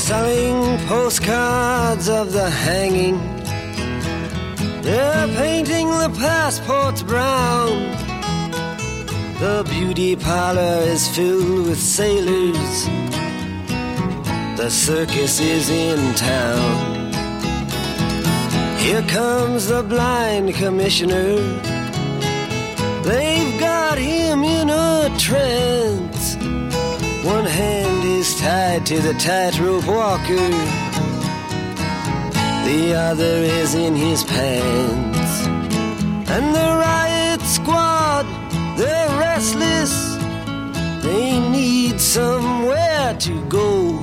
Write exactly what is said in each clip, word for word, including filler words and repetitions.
selling postcards of the hanging. They're painting the passports brown. The beauty parlor is filled with sailors. The circus is in town. Here comes the blind commissioner. They've got him in a trance. One hand is tied to the tightrope walker. The other is in his pants. And the riot squad, they're restless. They need somewhere to go.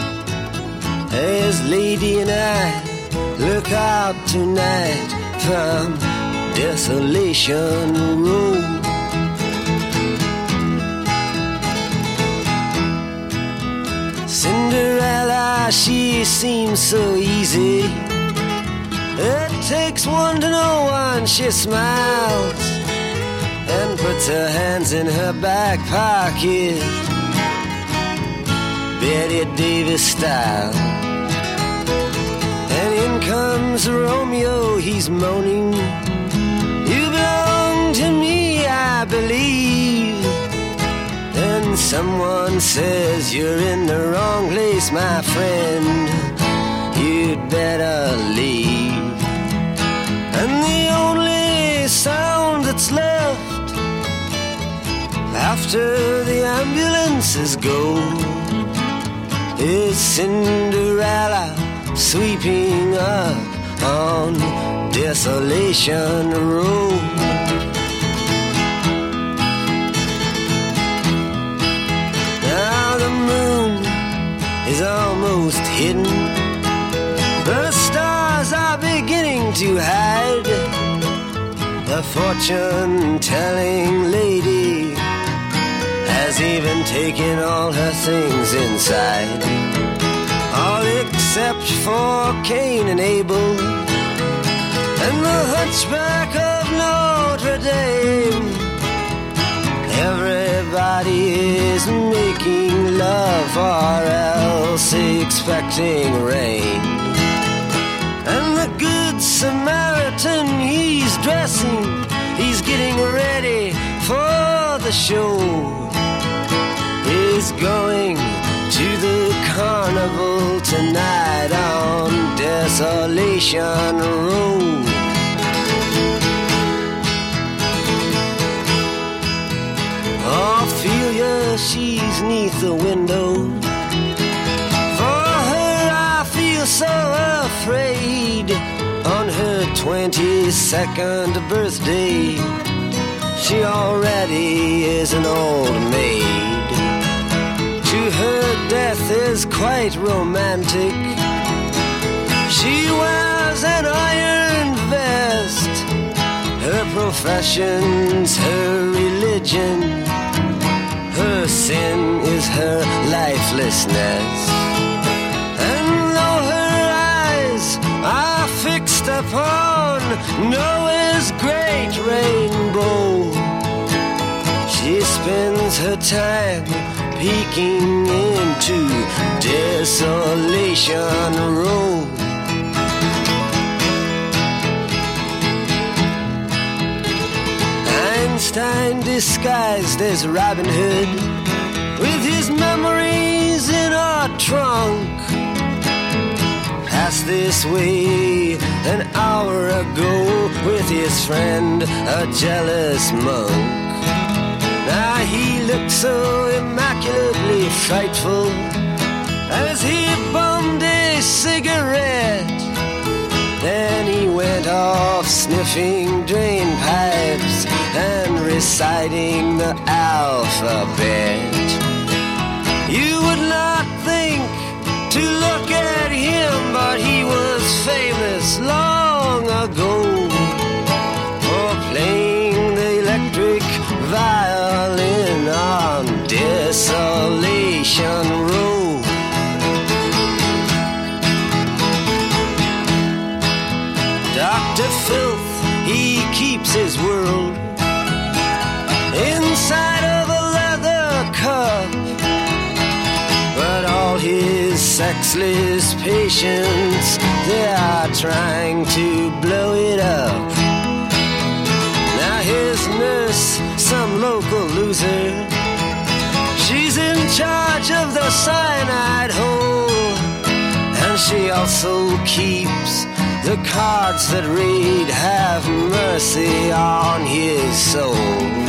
As Lady and I look out tonight from Desolation Row. Cinderella, she seems so easy. It takes one to know one. She smiles and puts her hands in her back pocket, Betty Davis style. And in comes Romeo, he's moaning, you belong to me, I believe. And someone says, you're in the wrong place, my friend, you'd better leave. And the only sound that's left after the ambulances go is Cinderella sweeping up on Desolation Road. Now the moon is almost hidden. The stars are beginning to hide. The fortune-telling lady has even taken all her things inside, all except for Cain and Abel and the hunchback of Notre Dame. Everybody is making love or else expecting rain. And the good Samaritan, he's dressing, he's getting ready for the show. He's going to the carnival tonight on Desolation Road. Ophelia, she's neath the window. For her I feel so afraid. On her twenty-second birthday, she already is an old maid. To her death is quite romantic. She wears an iron vest. Her profession's her religion. Her sin is her lifelessness. And though her eyes are fixed upon Noah's great rainbow, she spends her time peeking into Desolation Row. Einstein disguised as Robin Hood, with his memories in a trunk, passed this way an hour ago with his friend, a jealous monk. Now he looked so immaculately frightful as he bummed a cigarette. Then he went off sniffing drain pipes and reciting the alphabet. You would not think to look at him, but he was famous long ago for playing the electric violin on Desolation Road. Doctor Filth, he keeps his world inside of a leather cup, but all his sexless patients, they are trying to blow it up. Now his nurse, some local loser, she's in charge of the cyanide hole, and she also keeps the cards that read, have mercy on his soul.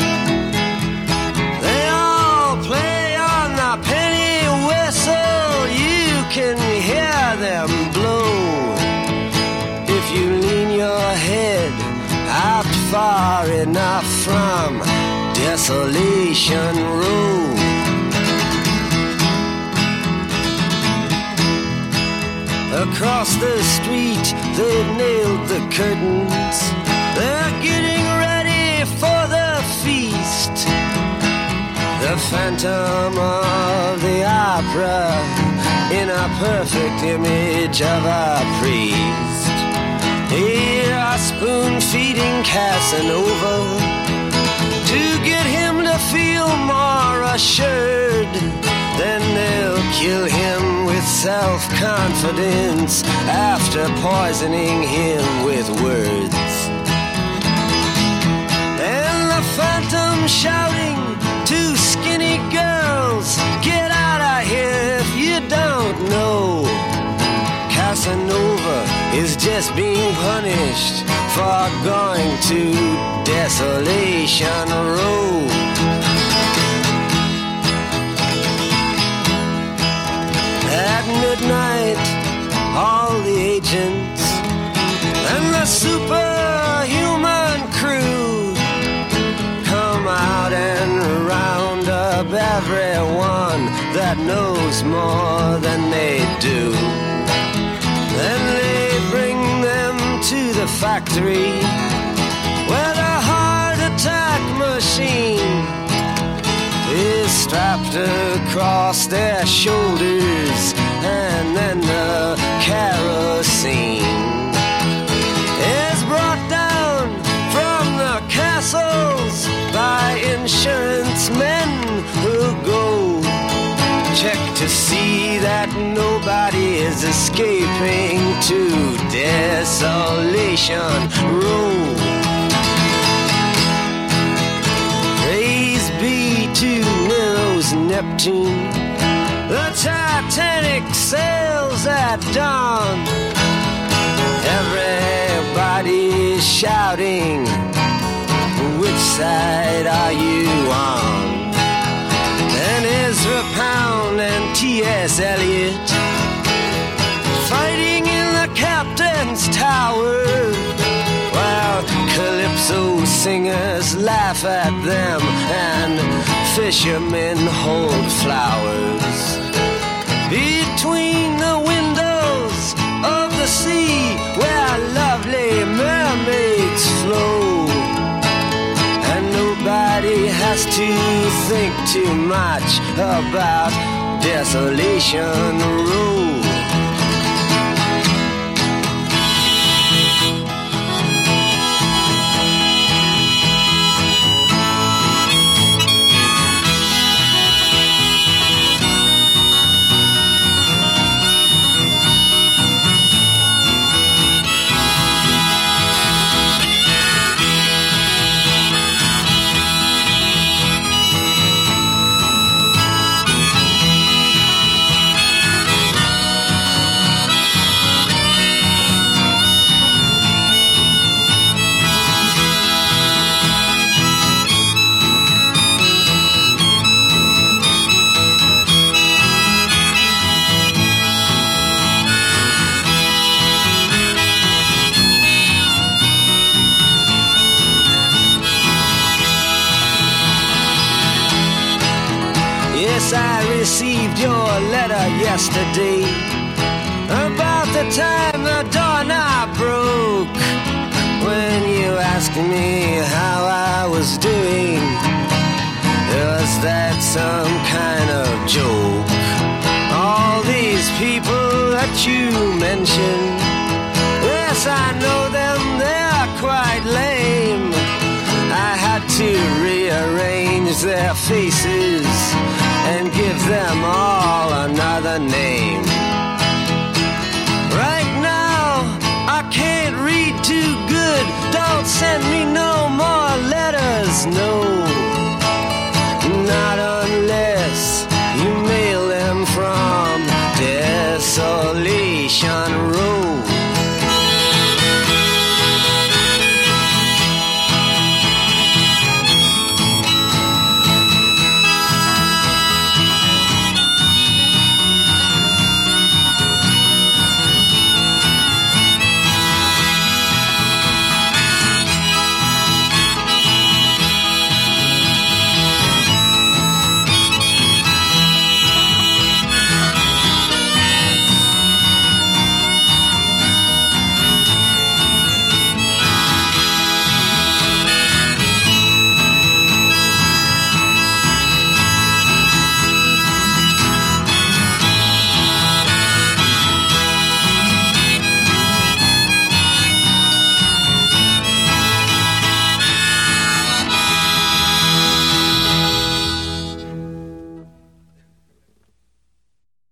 They all play on the penny whistle, you can hear them blow. If you lean your head out far enough from Desolation Road. Across the street, they've nailed the curtains. They're getting ready for the feast. The Phantom of the Opera in a perfect image of a priest. They are spoon-feeding Casanova to get him to feel more assured. Then they'll kill him with self-confidence after poisoning him with words. And the Phantom shouting to skinny girls, get out of here if you don't know. Casanova is just being punished for going to Desolation Road. At midnight, all the agents and the superhuman crew come out and round up everyone that knows more than they do. Then they bring them to the factory where the heart attack machine is strapped across their shoulders, and then the kerosene is brought down from the castles by insurance men who go check to see that nobody is escaping to Desolation Road. Praise be to Nero's Neptune, the Titanic sails at dawn. Everybody's shouting, which side are you on? And Ezra Pound and T S Eliot fighting in the captain's tower, while calypso singers laugh at them and fishermen hold flowers. Between the windows of the sea where lovely mermaids flow, and nobody has to think too much about Desolation Road. Yes, I received your letter yesterday about the time the doorknob broke. When you asked me how I was doing, was that some kind of joke? All these people that you mentioned, yes, I know them, they're quite lame. I had to rearrange their faces and give them all another name. not send me no more letters, no. Not unless you mail them from Desolation